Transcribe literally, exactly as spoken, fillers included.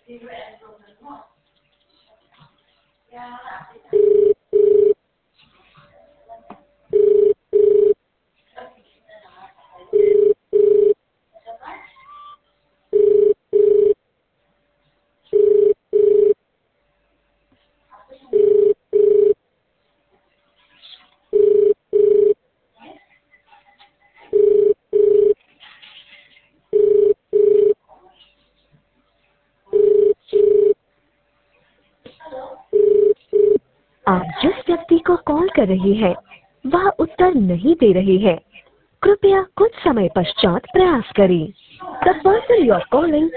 आप जिस व्यक्ति को कॉल कर रही हैं, वह उत्तर नहीं दे रही है। कृपया कुछ समय पश्चात प्रयास करें। The person you are calling